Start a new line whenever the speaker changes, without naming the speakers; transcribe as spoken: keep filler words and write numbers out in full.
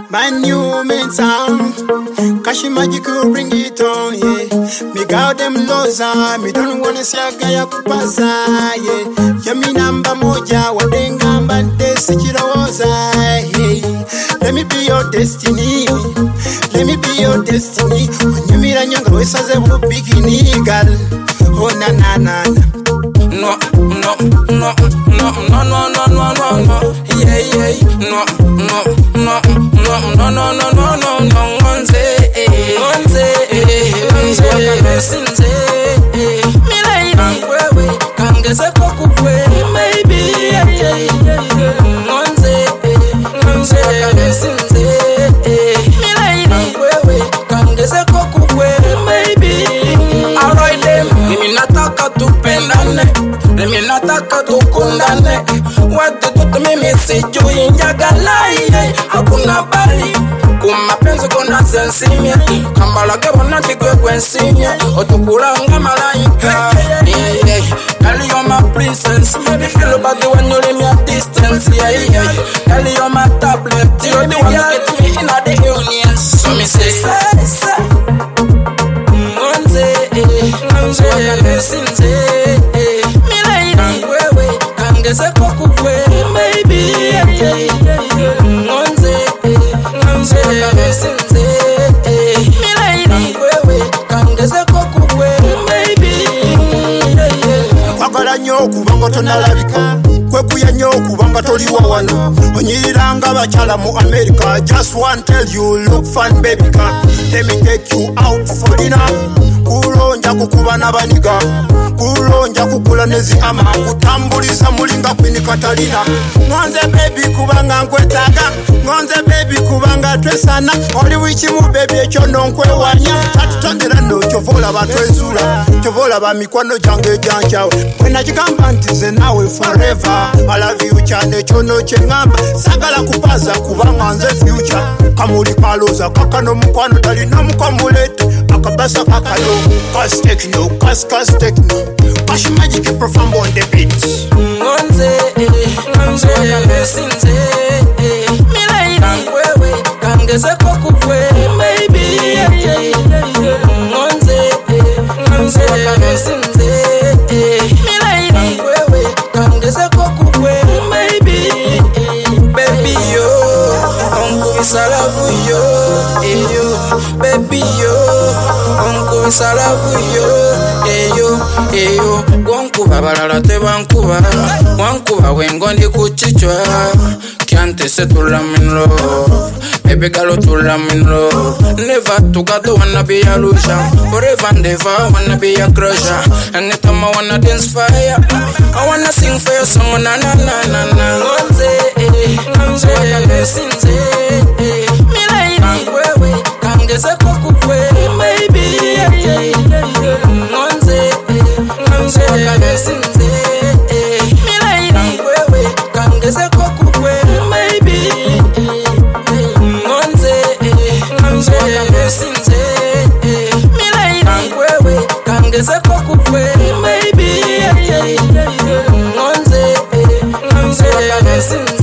My new main sound, Kashi Magic will bring it on, yeah. Me got them loza, me don't wanna see a guy kupaza, yeah. Yeah, me number moja, wadenga mbante sichiroza, yeah. Let me be your destiny, let me be your destiny. When you meet a young voice as a bikini girl, oh na na na na.
No, no, no, no, no, no, no, no, no, no, yeah, yeah, no, no, no, no, no, no, no, no, no, no, Ngonze, Ngonze, Ngonze, Sinze, Milay, Wewe, Kangese Kokukwe, maybe, Ngonze, Ngonze, Sinze, Milay, Wewe, Kangese Kokukwe, maybe. Alright them, mimi nataka tupendane, mimi nataka tukundane. Watu tutu mimi sijui njagalai, hakuna bali kumapenzi kuna sensimia. Kambala gebo natigwe kwensimia, otukulanga malaika. Yeah, yeah. Girl, you're my princess. Me feel bad when you leave me at distance. Yeah, yeah. Girl, you're my tablet. You're the one that get me in the union. So me say, say, say. Ngonze, Ngonze, Sinze, Milay, Wewe, Kangese Kokukwe, maybe. Ngonze, Ngonze, Sinze, Milay, Wewe, Kangese Kokukwe, maybe.
Kwagala nyo kubanga tonalabika, kwekuya nyo kubanga toliwa wano. Onyiriranga bakyala mu America. Just want tell you look fun baby girl. Let me take you out for dinner. Kulonja kukuba nabaniga, kulonja kukula nezi ama kutambuliza mulinga Queen Katalina. Ngonze baby kubanga nkwetaga, ngonze baby kubanga twesana. Oli wichimu baby ekyo nonkwewanya. Tatutondera no chovola batwezula, chovola ba mikwano jange janchawe. Wena chigamba ntize nawe forever. I love you chane chono chengamba. Sagala kupaza kubanga nze future. Kamuli kaloza kakano mukwano talina mukamulete. Akabasa kakalo. Cause techno, cause cause techno. Kashi Magic perform on the beat.
Ngonze, Ngonze, Sinze, Milay, Wewe, Kangese Kokukwe, maybe. Ngonze, Ngonze, Sinze, Milay, Wewe, Kangese Kokukwe, maybe. Baby yo, Uncle Salavu yo, yo, baby yo. Uncle Salavu yo, eyo, eyo. Wankuba balala tebankuba, wankuba wengo ndi kuchichwa. Can't say to lam in love, baby girl to lam in love. Never together wanna be a loser, forever and ever wanna be a crusher. Anytime I wanna dance fire, I wanna sing for your song na na na na na. Ngonze, Ngonze, Sinze, Milay, Wewe, Kangese Kokukwe, maybe. Ngonze, Ngonze, Sinze, Milay, Wewe, Kangese Kokukwe, maybe. Ngonze, Ngonze, Sinze, Milay, Wewe, Kangese Kokukwe, maybe. Ngonze, Ngonze, Sinze.